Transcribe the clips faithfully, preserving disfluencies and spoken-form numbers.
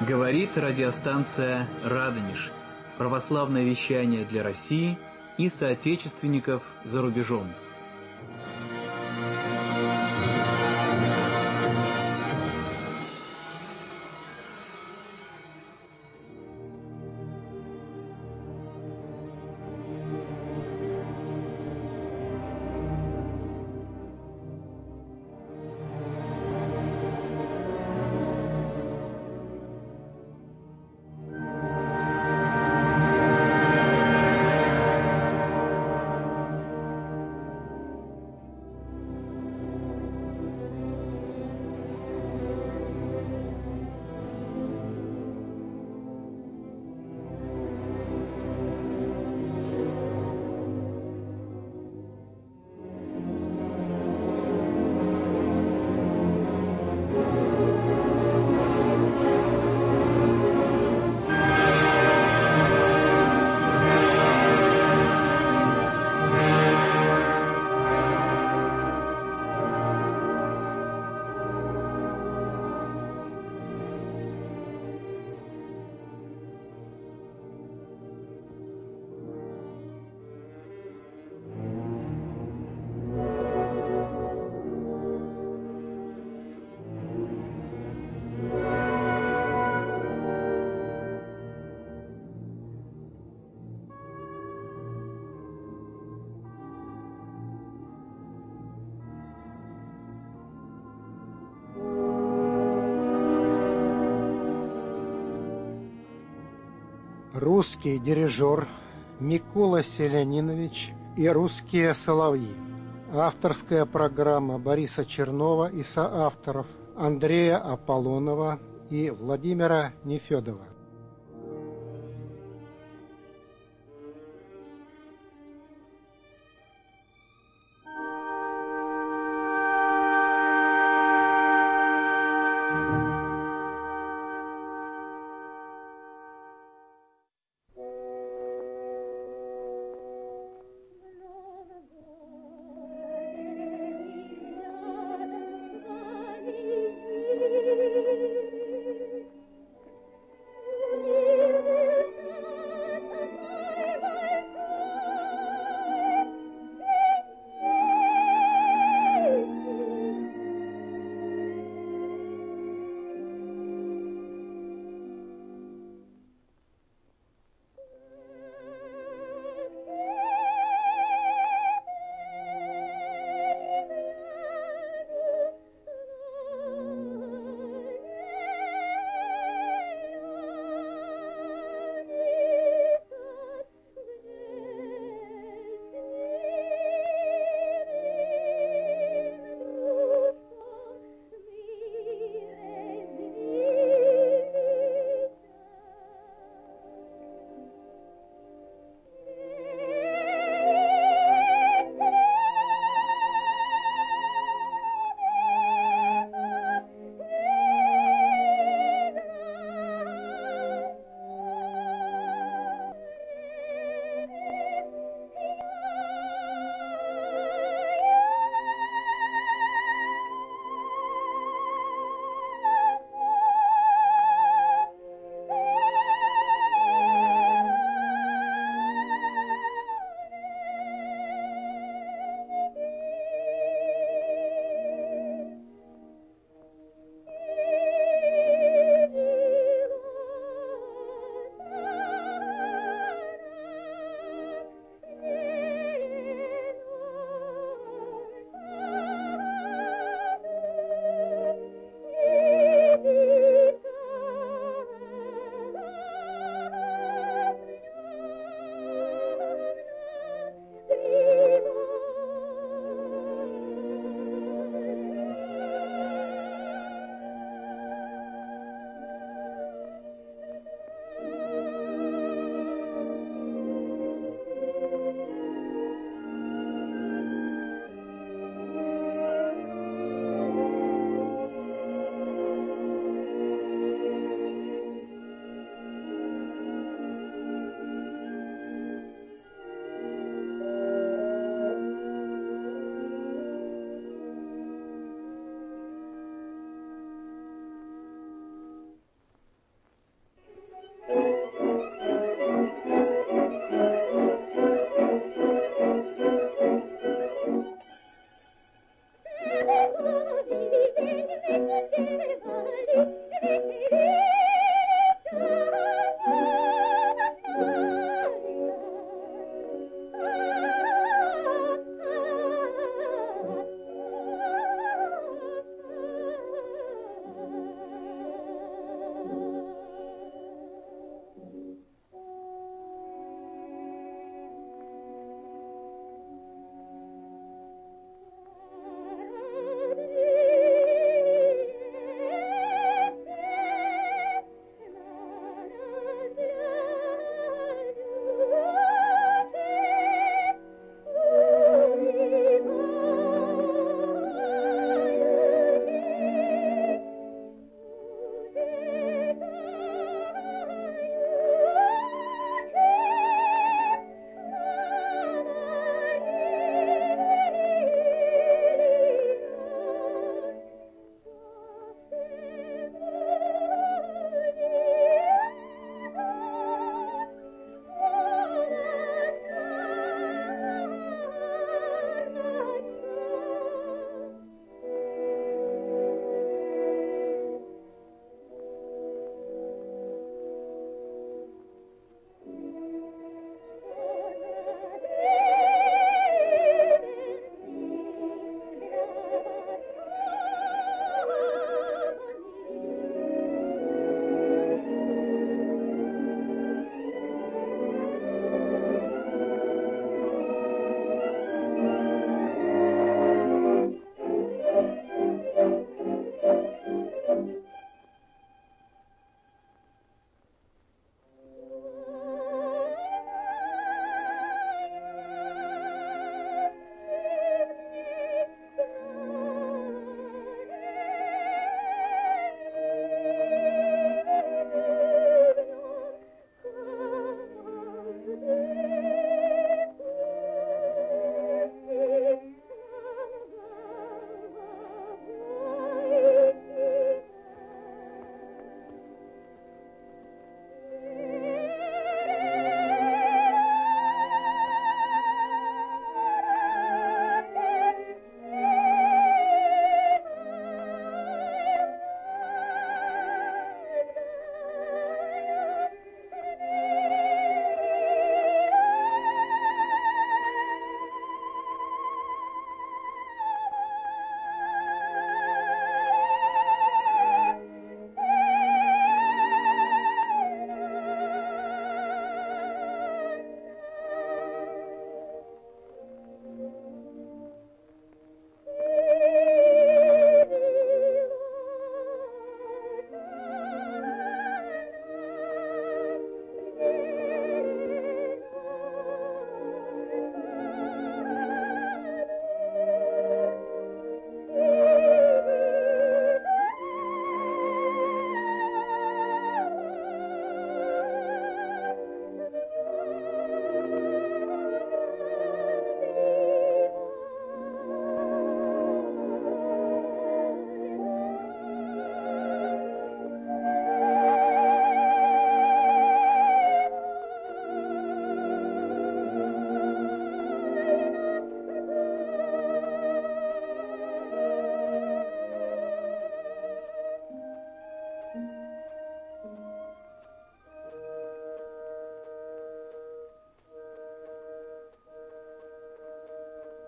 Говорит радиостанция «Радонеж». Православное вещание для России и соотечественников за рубежом. Русский дирижер Микола Селянинович и русские соловьи. Авторская программа Бориса Чернова и соавторов Андрея Аполлонова и Владимира Нефедова.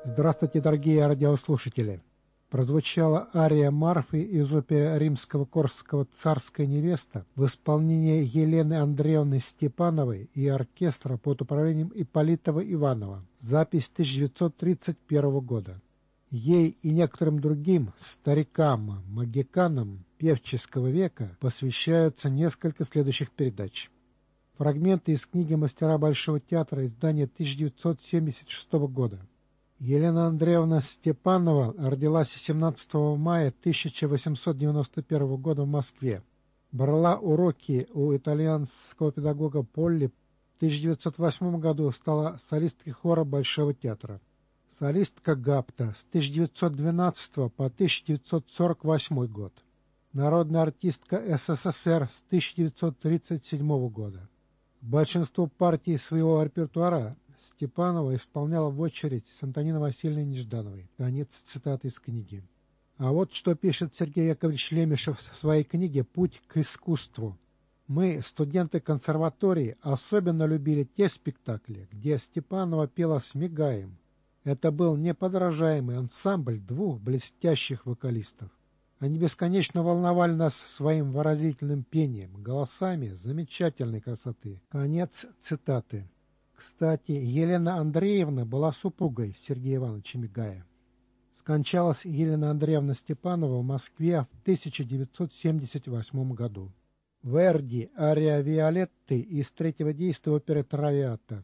Здравствуйте, дорогие радиослушатели! Прозвучала ария Марфы из оперы Римского-Корсакова «Царская невеста» в исполнении Елены Андреевны Степановой и оркестра под управлением Ипполитова-Иванова. Запись тысяча девятьсот тридцать первого года. Ей и некоторым другим старикам, магиканам певческого века посвящаются несколько следующих передач. Фрагменты из книги «Мастера Большого театра», издания тысяча девятьсот семьдесят шестого года. Елена Андреевна Степанова родилась семнадцатого мая тысяча восемьсот девяносто первого года в Москве. Брала уроки у итальянского педагога Полли. В тысяча девятьсот восьмом году стала солисткой хора Большого театра. Солистка ГАПТа с тысяча девятьсот двенадцатого по тысяча девятьсот сорок восьмой год. Народная артистка СССР с тысяча девятьсот тридцать седьмого года. Большинство партий своего репертуара Степанова исполняла в очередь с Антониной Васильевной Неждановой. Конец цитаты из книги. А вот что пишет Сергей Яковлевич Лемешев в своей книге «Путь к искусству». Мы, студенты консерватории, особенно любили те спектакли, где Степанова пела с Мигаем. Это был неподражаемый ансамбль двух блестящих вокалистов. Они бесконечно волновали нас своим выразительным пением, голосами замечательной красоты. Конец цитаты. Кстати, Елена Андреевна была супругой Сергея Ивановича Мигая. Скончалась Елена Андреевна Степанова в Москве в тысяча девятьсот семьдесят восьмом году. Верди, ария Виолетты из третьего действия оперы «Травиата».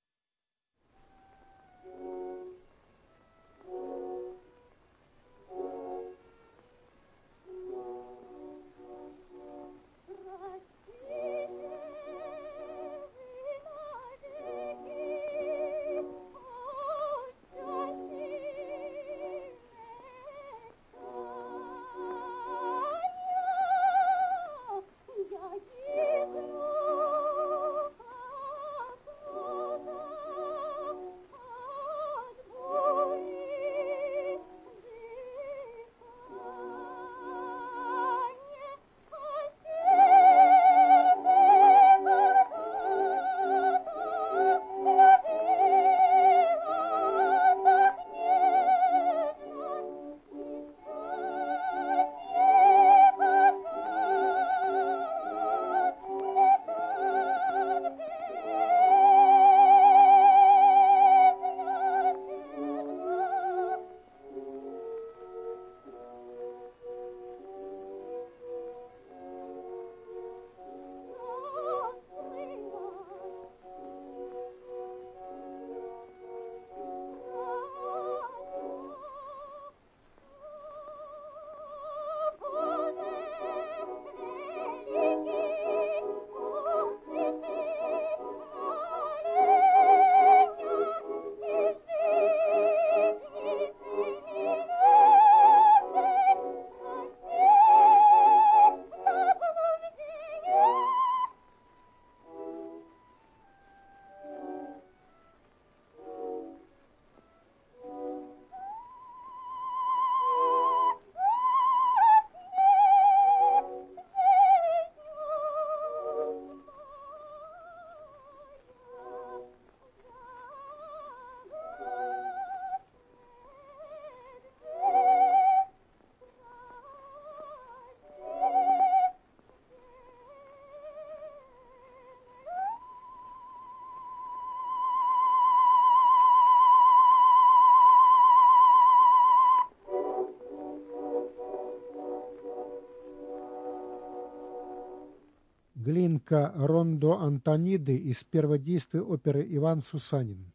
Глинка Рондо Антониды из первого действия оперы «Иван Сусанин».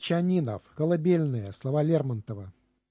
Сечанинов, колыбельные, слова Лермонтова.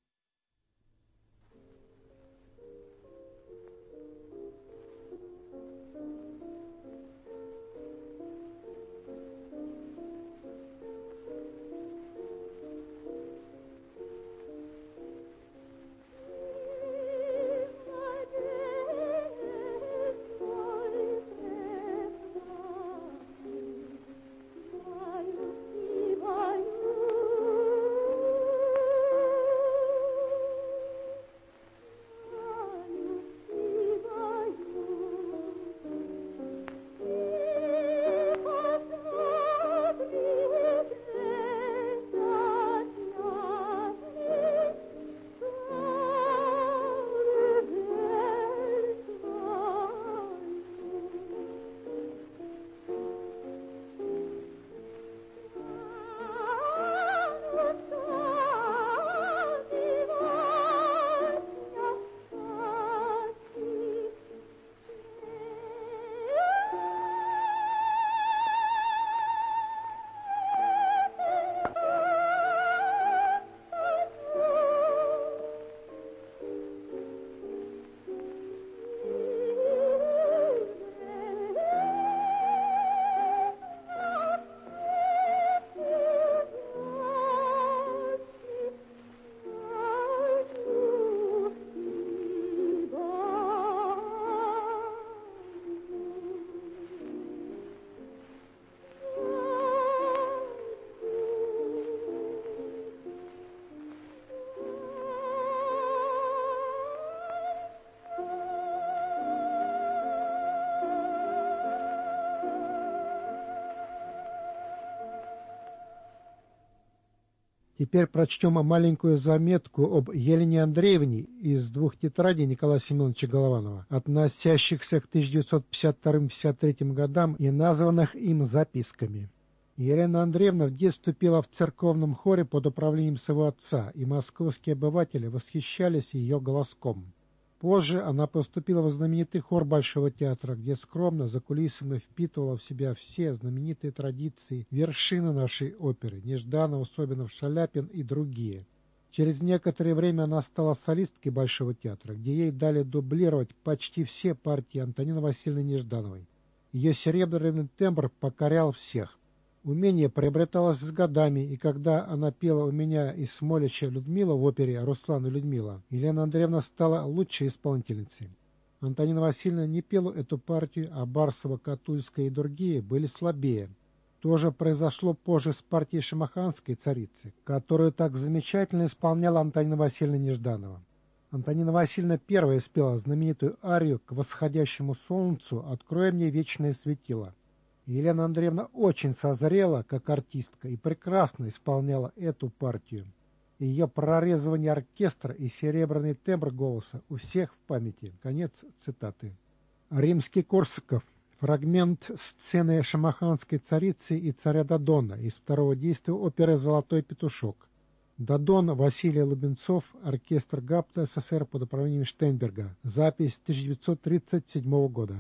Теперь прочтем маленькую заметку об Елене Андреевне из двух тетрадей Николая Семеновича Голованова, относящихся к тысяча девятьсот пятьдесят вторым — пятьдесят третьим годам и названных им записками. Елена Андреевна в детстве пела в церковном хоре под управлением своего отца, и московские обыватели восхищались ее голоском. Позже она поступила в знаменитый хор Большого театра, где скромно за кулисами впитывала в себя все знаменитые традиции, вершины нашей оперы — Нежданов, Собинов, Шаляпин и другие. Через некоторое время она стала солисткой Большого театра, где ей дали дублировать почти все партии Антонины Васильевны Неждановой. Ее серебряный тембр покорял всех. Умение приобреталось с годами, и когда она пела у меня из Смолича Людмила в опере «Руслан и Людмила», Елена Андреевна стала лучшей исполнительницей. Антонина Васильевна не пела эту партию, а Барсова, Катульская и другие были слабее. То же произошло позже с партией шамаханской царицы, которую так замечательно исполняла Антонина Васильевна Нежданова. Антонина Васильевна первая спела знаменитую арию «К восходящему солнцу открой мне вечное светило». Елена Андреевна очень созрела как артистка и прекрасно исполняла эту партию. Ее прорезывание оркестра и серебряный тембр голоса у всех в памяти. Конец цитаты. Римский-Корсаков. Фрагмент сцены шамаханской царицы и царя Додона из второго действия оперы «Золотой петушок». Додон Василий Лубенцов, оркестр ГАПТа СССР под управлением Штейнберга. Запись тысяча девятьсот тридцать седьмого года.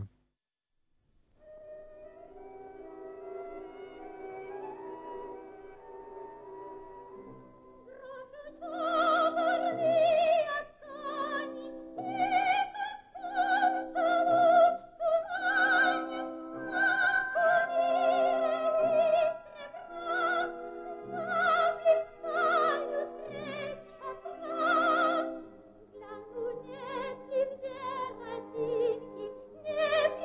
Для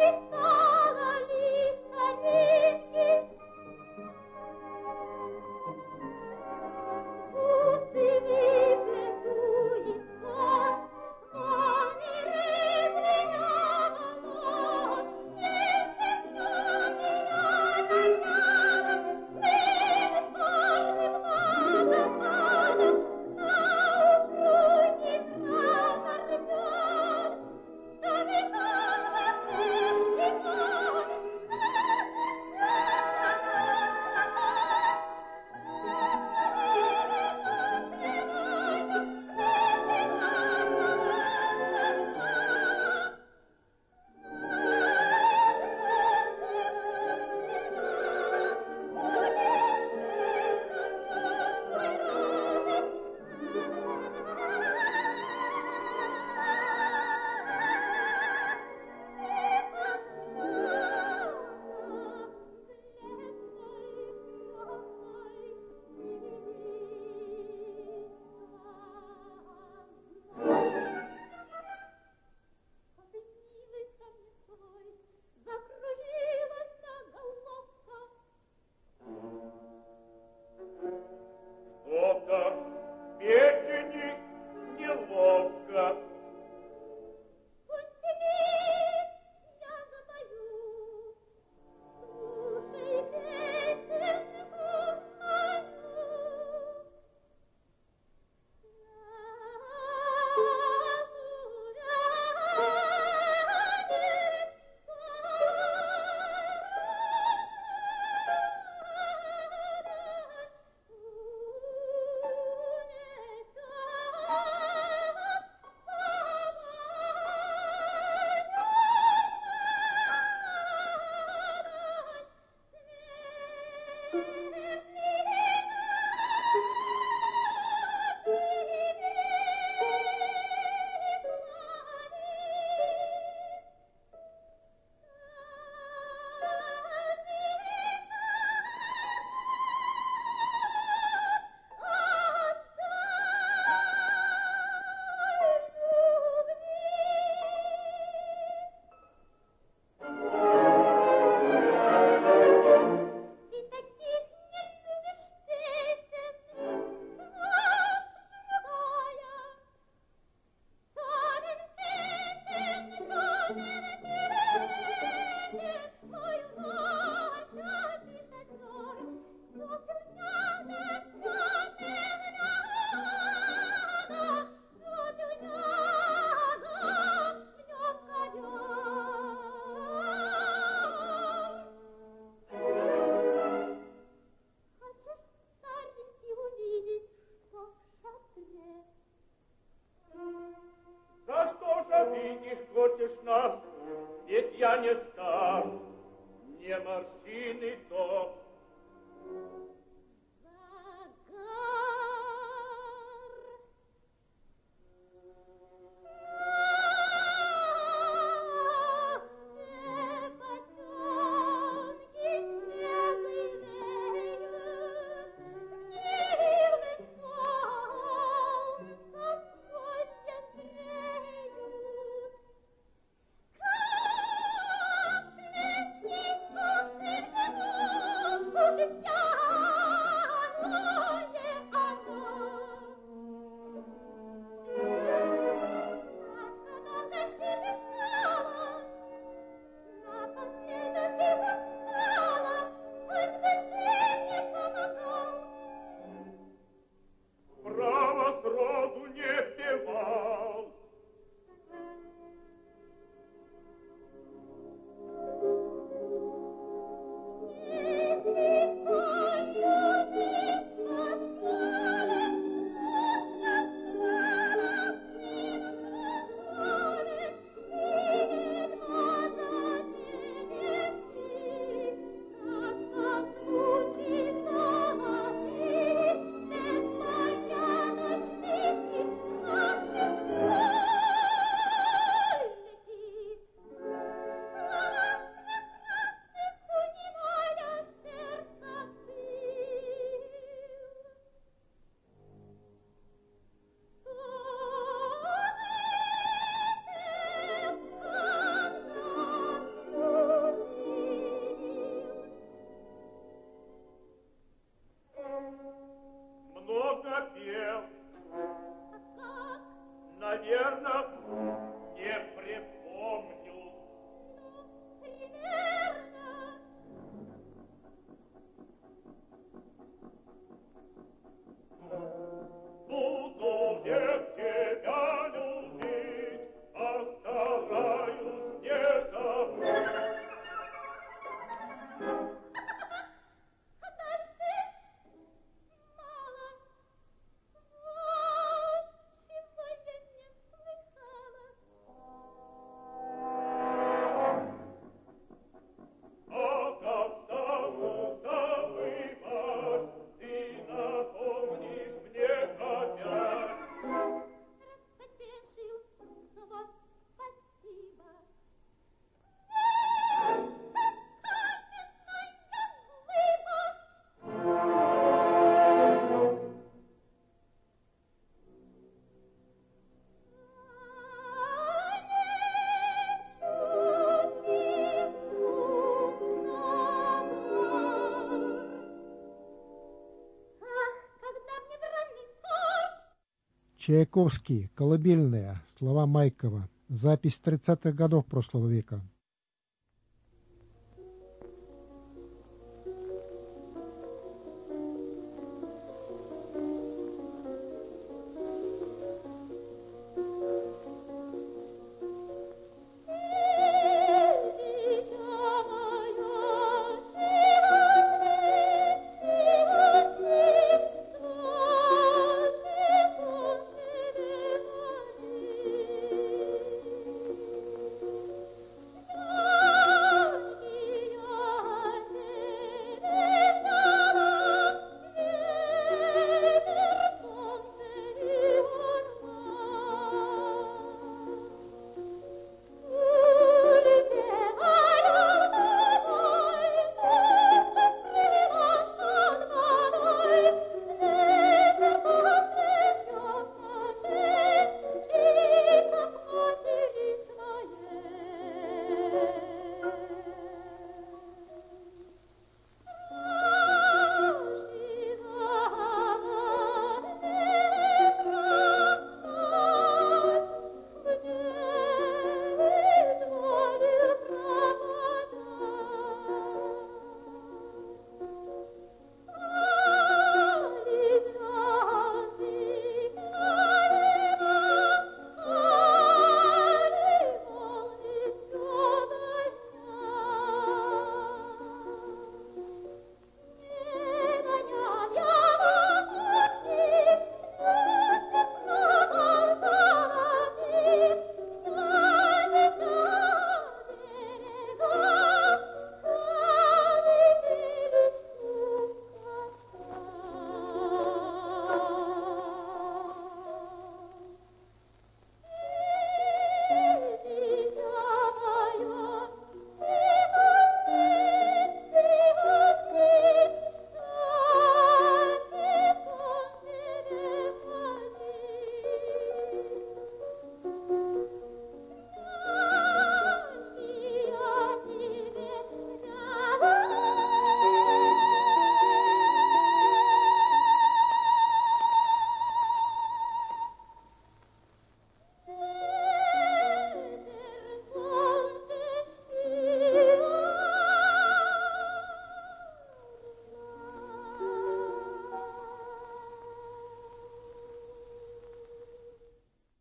потешна, ведь я не стар, не морщины то. Чайковский, «Колыбельная», слова Майкова, запись тридцатых годов прошлого века.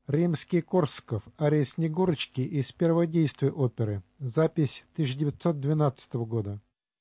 Римский-Корсаков, ария Снегурочки из первого действия оперы. Запись тысяча девятьсот двенадцатого года.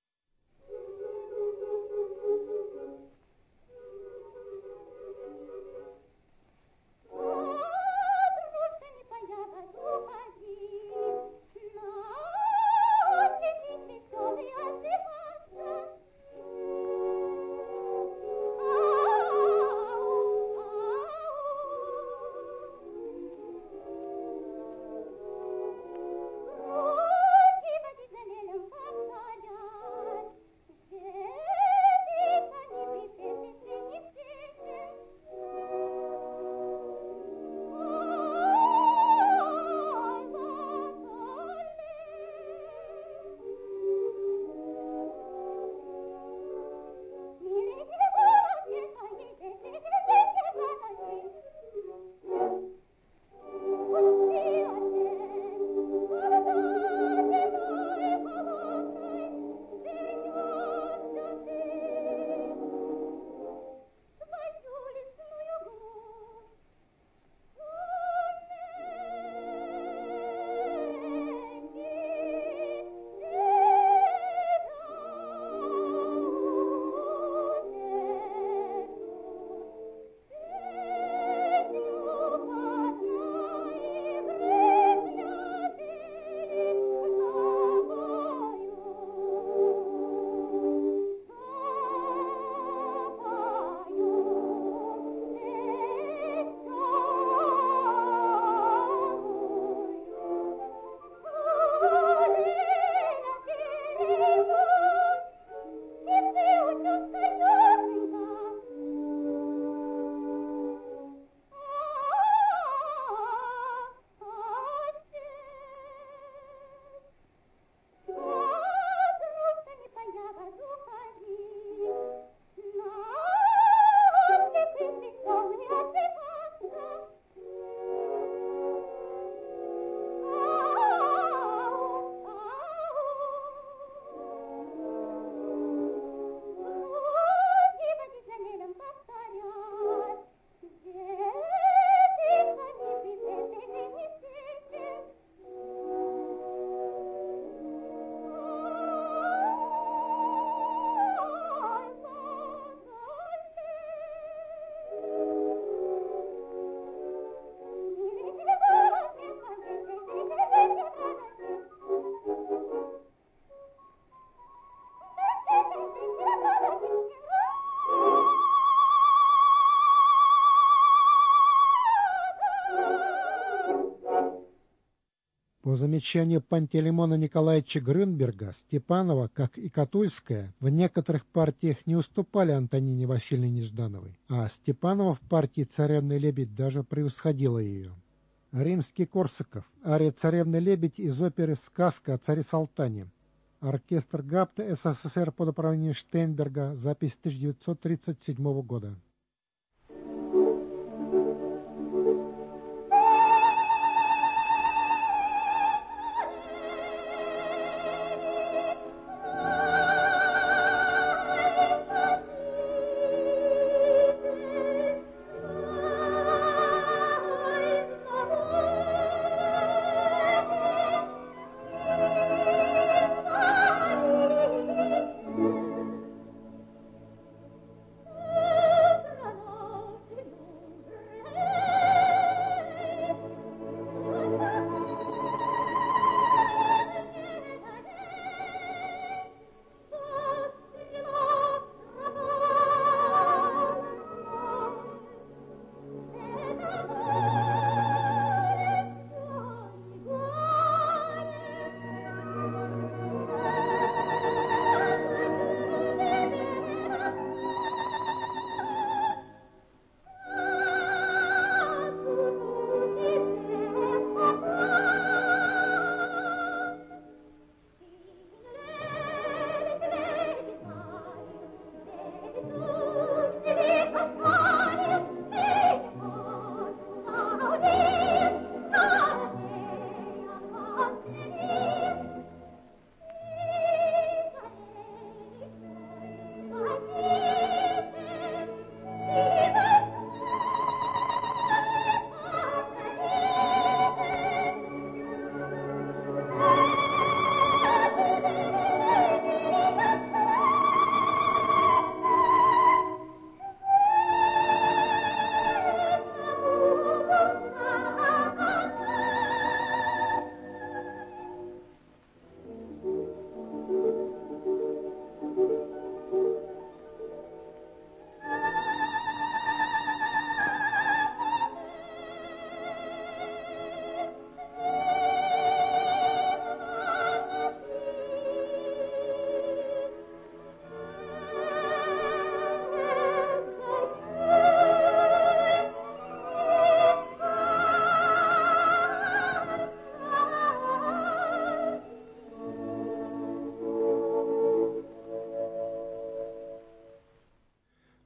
По замечанию Пантелеймона Николаевича Грюнберга, Степанова, как и Катульская, в некоторых партиях не уступали Антонине Васильевне Неждановой, а Степанова в партии «Царевна Лебедь» даже превосходила ее. Римский-Корсаков, ария «Царевна Лебедь» из оперы «Сказка о царе Салтане». Оркестр ГАПТа СССР под управлением Штейнберга, запись тысяча девятьсот тридцать седьмого года.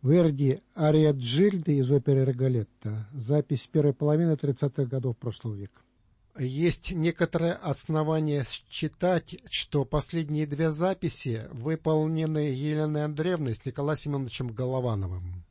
Верди «Ария Джильды» из оперы «Риголетто». Запись первой половины тридцатых годов прошлого века. Есть некоторое основание считать, что последние две записи выполнены Еленой Андреевной с Николаем Семеновичем Головановым.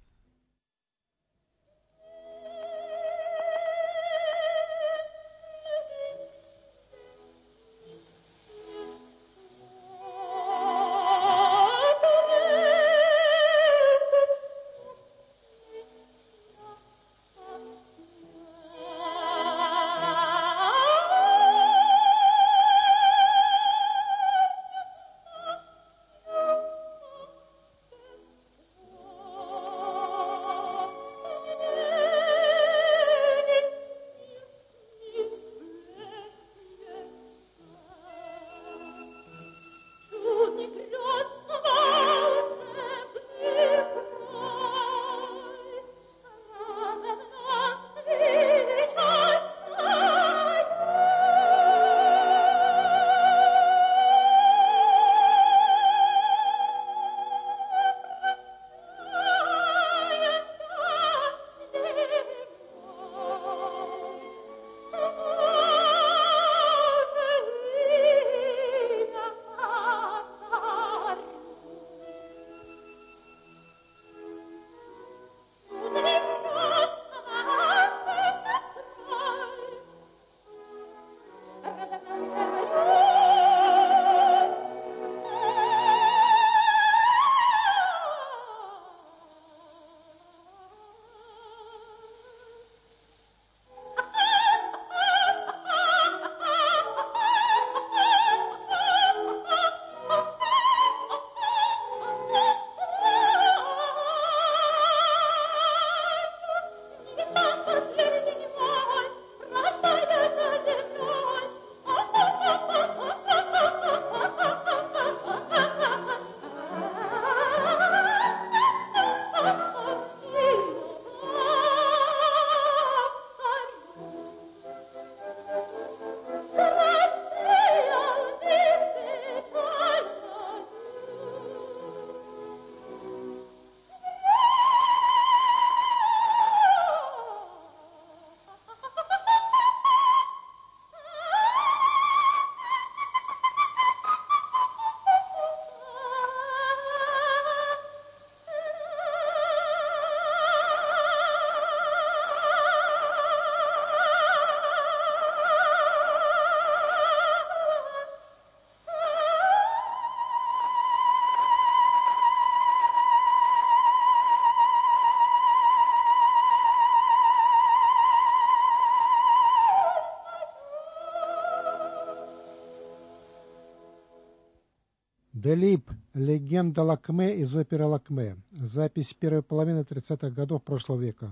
Делиб «Легенда Лакме» из оперы «Лакме». Запись первой половины тридцатых годов прошлого века.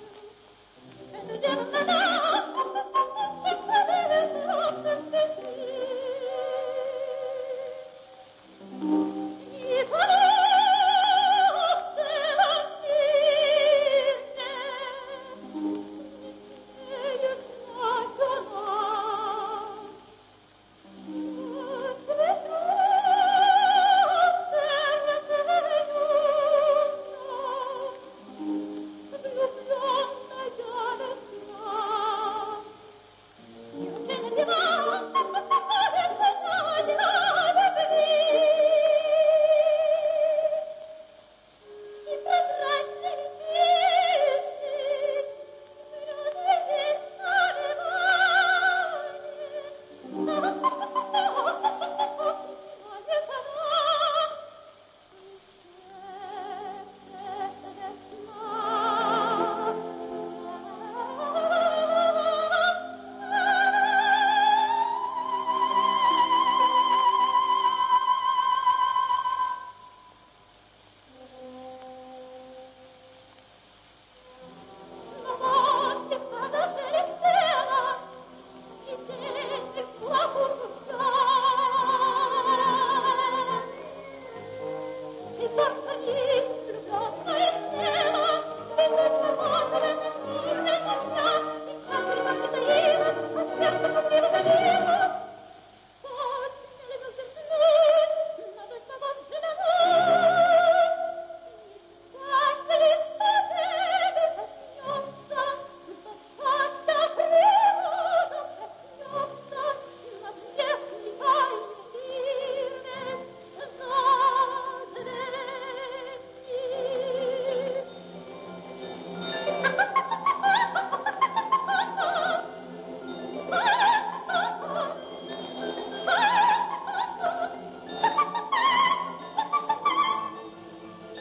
Thank you.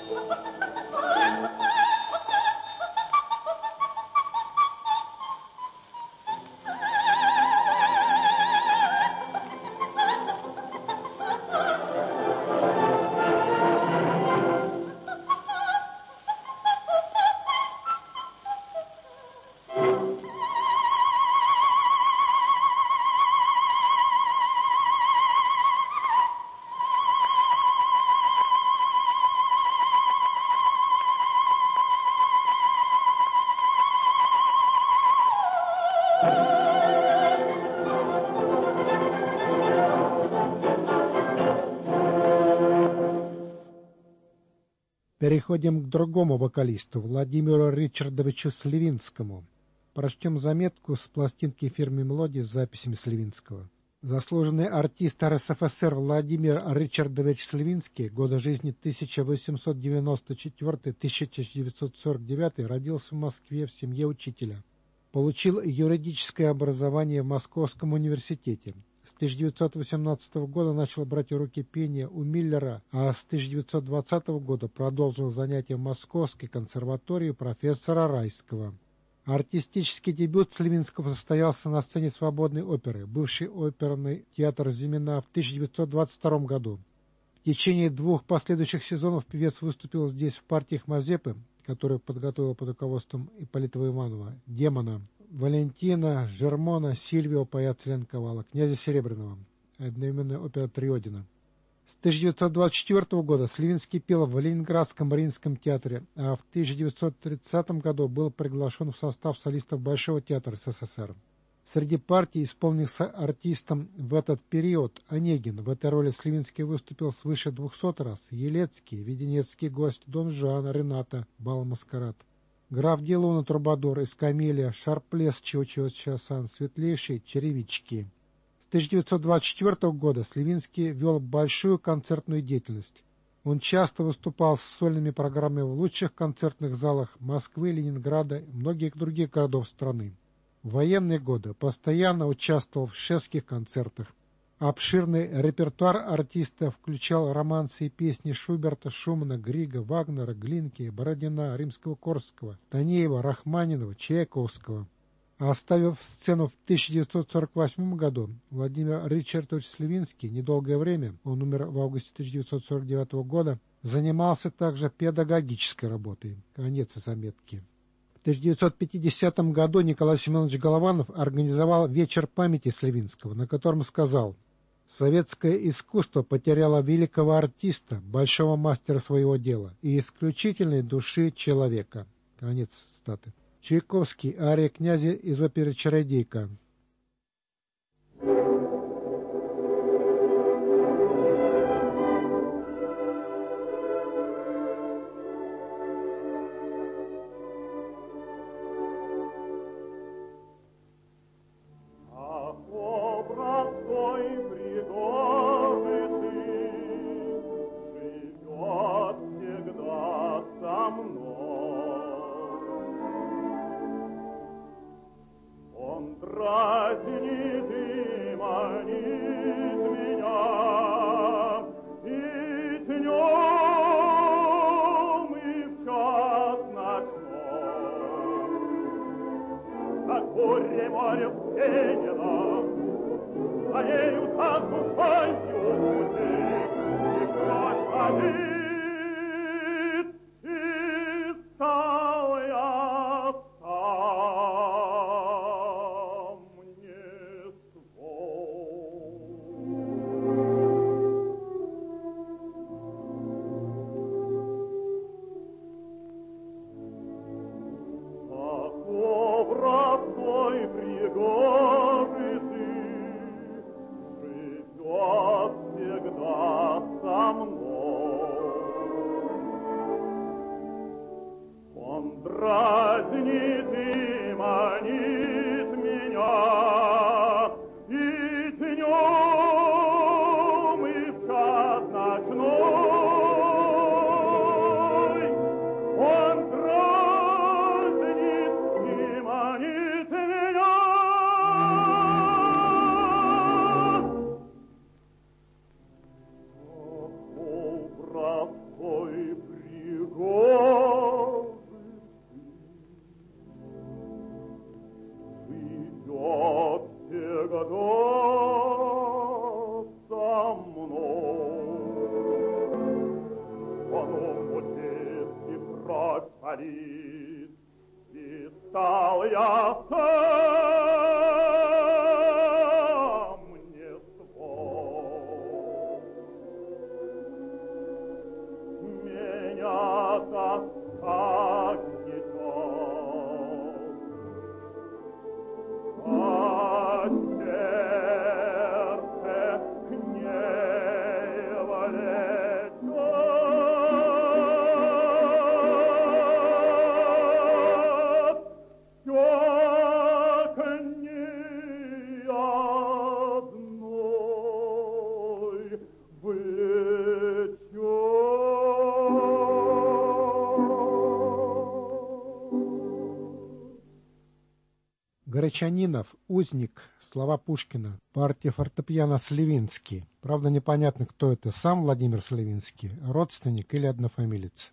Переходим к другому вокалисту, Владимиру Ричардовичу Сливинскому. Прочтем заметку с пластинки фирмы «Мелодия» с записями Сливинского. Заслуженный артист эр эс эф эс эр Владимир Ричардович Сливинский, годы жизни тысяча восемьсот девяносто четвёртый — тысяча девятьсот сорок девятый, родился в Москве в семье учителя. Получил юридическое образование в Московском университете. С тысяча девятьсот восемнадцатого года начал брать уроки пения у Миллера, а с тысяча девятьсот двадцатого года продолжил занятия в Московской консерватории профессора Райского. Артистический дебют Сливинского состоялся на сцене Свободной оперы, бывший оперный театр «Зимина» в тысяча девятьсот двадцать втором году. В течение двух последующих сезонов певец выступил здесь в партиях Мазепы, которую подготовил под руководством Ипполитова Иванова, Демона, Валентина, Жермона, Сильвио, поэт Ленковала, князя Серебряного, одноименная опера Триодина. С тысяча девятьсот двадцать четвёртого года Сливинский пел в Ленинградском Мариинском театре, а в тысяча девятьсот тридцатом году был приглашен в состав солистов Большого театра эс эс эс эр. Среди партий, исполнившихся артистом в этот период, Онегин. В этой роли Сливинский выступил свыше двухсот раз, Елецкий, Веденецкий гость, Дон Жуан, Рената, Бал-маскарад. Граф де Луна, Трубадур, Эскамилия, Шарплес, Чао-Чао-Часан, Светлейший, Черевички. С тысяча девятьсот двадцать четвёртого года Сливинский вел большую концертную деятельность. Он часто выступал с сольными программами в лучших концертных залах Москвы, Ленинграда и многих других городов страны. В военные годы постоянно участвовал в чешских концертах. Обширный репертуар артиста включал романсы и песни Шуберта, Шумана, Грига, Вагнера, Глинки, Бородина, Римского-Корсакова, Танеева, Рахманинова, Чайковского. Оставив сцену в тысяча девятьсот сорок восьмом году, Владимир Ричардович Сливинский недолгое время, он умер в августе тысяча девятьсот сорок девятого года, занимался также педагогической работой. Конец заметки. В тысяча девятьсот пятидесятом году Николай Семенович Голованов организовал вечер памяти Сливинского, на котором сказал: «Советское искусство потеряло великого артиста, большого мастера своего дела и исключительной души человека». Конец цитаты. Чайковский, ария князя из оперы «Чародейка». Простой природы говорит, и стал я сам не свой. Меня тоска гнетет, а сердце к ней влечет. Гречанинов, узник, слова Пушкина, партия фортепиано Сливинский. Правда, непонятно, кто это, сам Владимир Сливинский, родственник или однофамилец.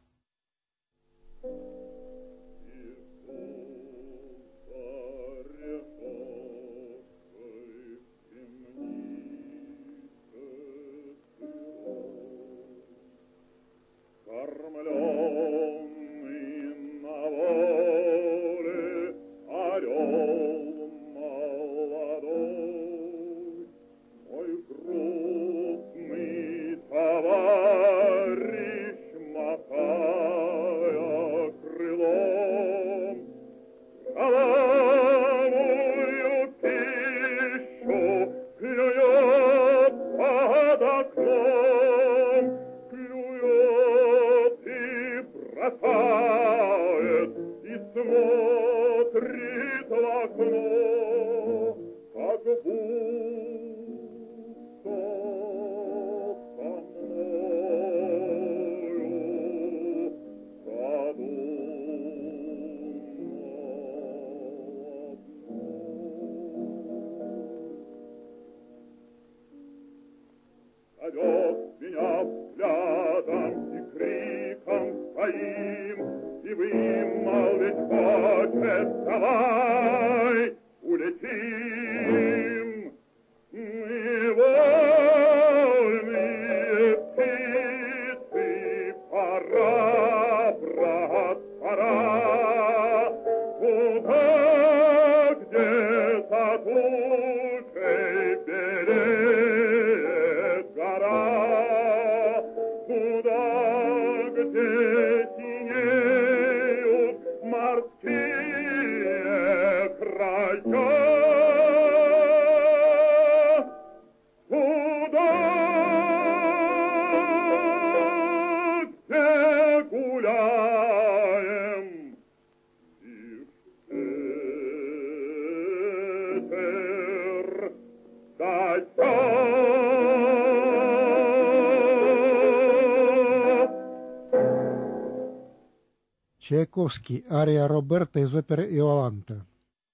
Чайковский, ария Роберта из оперы «Иоланта».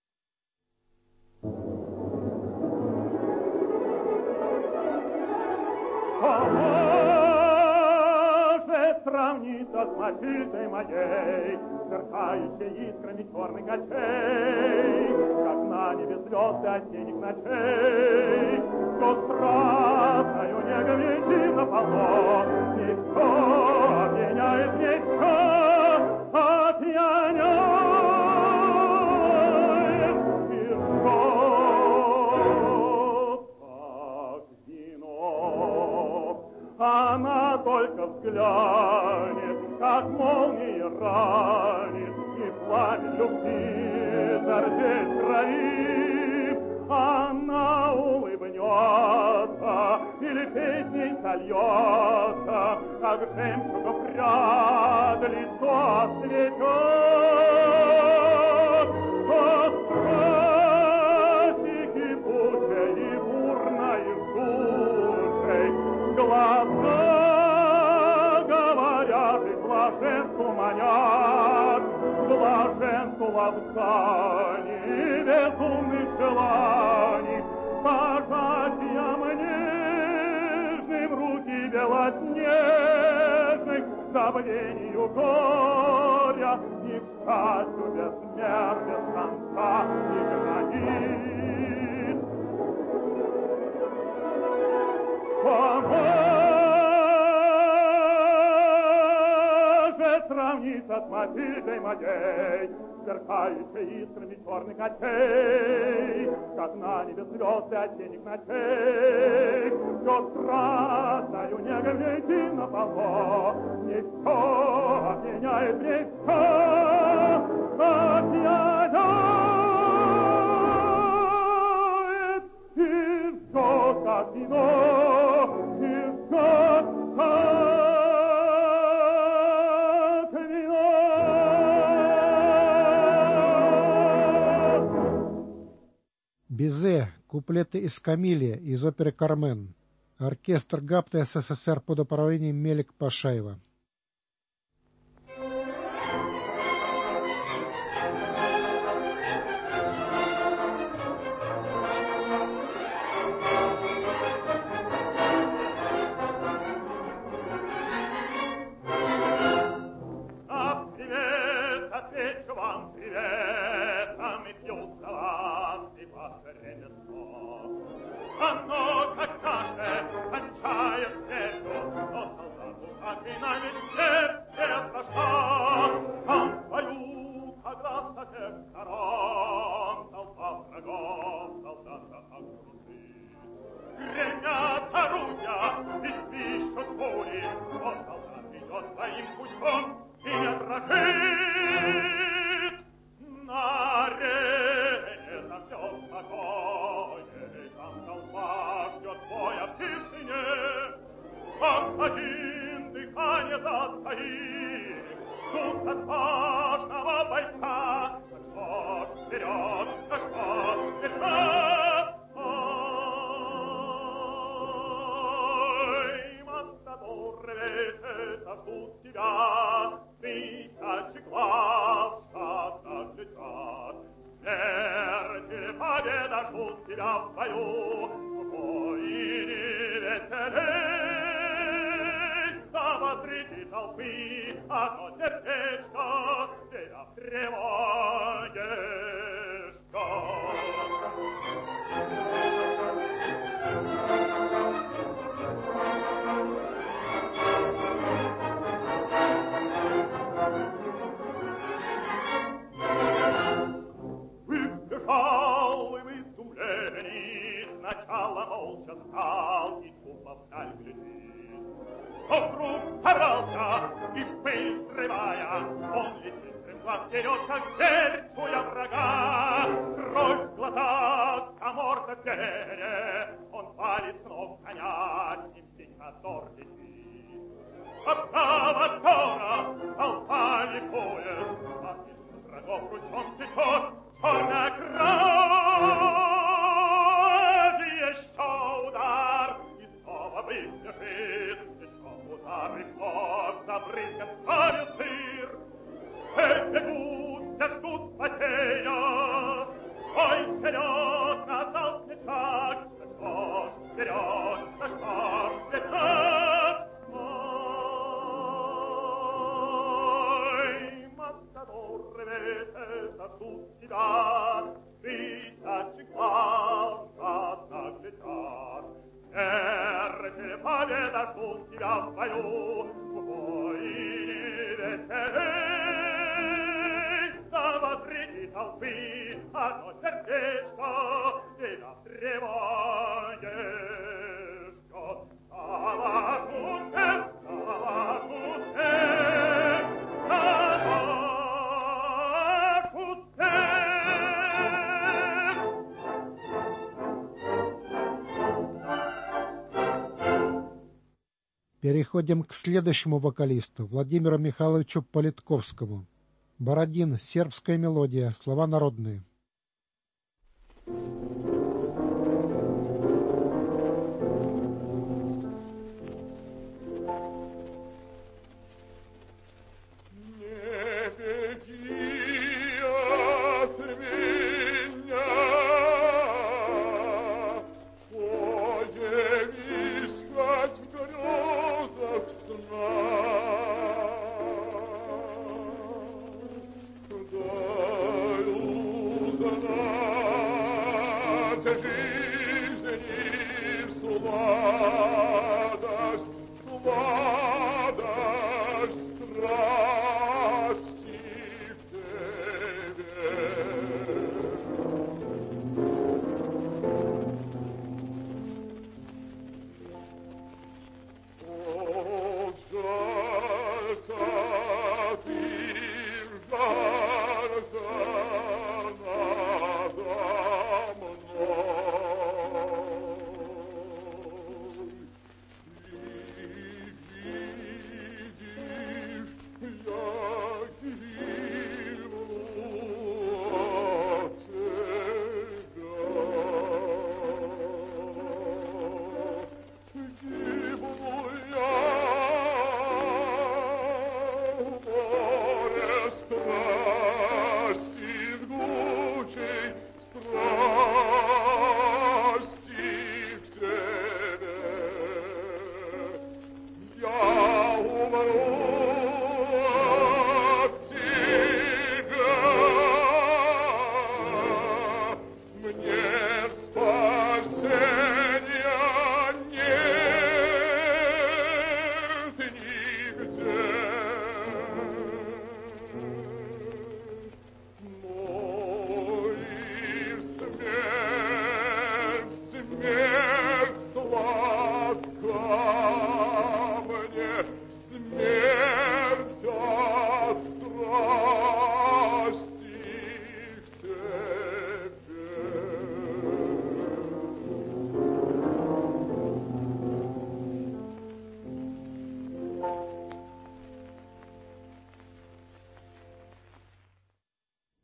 Сравнится с Матильдой моей, сверкающей искрами черных очей, как на небе звезды осенних ночей. Что страстною негой едино полно, не все опьяняет, не все опьяняет. И что так вино, она только взглянет, как молния ранит, и пламя любви зардеть крови. Она улыбнется или песней сольется, как жемчуга пряд лицо осветет. О, страсти кипучей и бурной жгучей, глаза говорят и блаженству манят, блаженству ласканий, безумных желаний, пожатием нежным руки белоснежных, забвению горя и к счастью без смерти, без конца и границ. Поможет сравнить луница с Матильдой моей, сверкающая искрами черных очей, как на небе звезды осенних ночей. Все страстною негой в на полно, не все обменяет мне все, как я знаю, и все как вино, и все как Бизе, куплеты из «Камилия» из оперы «Кармен». Оркестр ГАПТа СССР под управлением Мелик Пашаева. Оно, как каждое, кончает свету, но солдату так и на весь сердце страшна. Там в бою, когда со всех сторон толпа врагов, солдата окружит. Гремят орудия и свищут пули, но солдат идет своим путем и не дрожит. На арене там все спокойно, там толпа ждет боя в тишине, как один дыхание затаит, ждут отважного бойца. Так что ж вперед, так что вперед! Ой, Матадор, ведь это ждут тебя тысячи глаз, жадно глядят. Смерть и победа ждут тебя в бою, в бою веселей. Там среди толпы одно сердечко, тебя в тревоге ждет. Выбежал и в изумлении, сначала молча стал и тупо вдаль глядит. Но вдруг старался и пыль срывая, он летит стремглав вперед, как зверь, чуя врага. Кровь в глазах, а морда в перья, он валит с ног коня, с ним сеньор летит. Оттава тора, толпа ликует, а из врагов ручом течет черная кровь. Еще удар, и снова выбежит, еще удар, и вновь забрызган кровью сыр. Все бегут, все ждут спасения, ой, вперед, назад печать, да что ж вперед, да что ж печать. Ой, Матадор, ведь это ждут тебя тысячи глаз, жадно глядят. Смерть и победа ждут тебя в бою, в бою веселей. Там среди толпы одно сердечко, тебя в тревоге ждет. Салахутэ, салахутэ, салахутэ. Переходим к следующему вокалисту, Владимиру Михайловичу Политковскому. Бородин, сербская мелодия, слова народные. Сладость, сладость, страсть.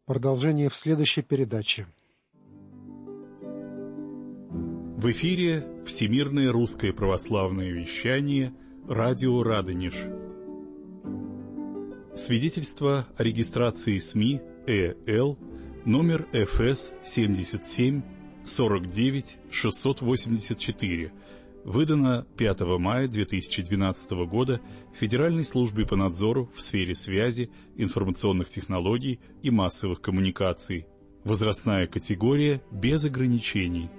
Продолжение в следующей передаче. В эфире Всемирное русское православное вещание «Радио Радонеж». Свидетельство о регистрации СМИ ЭЛ номер эф эс семьдесят семь сорок девять шестьсот восемьдесят четыре, выдано пятого мая две тысячи двенадцатого года Федеральной службой по надзору в сфере связи, информационных технологий и массовых коммуникаций. Возрастная категория без ограничений.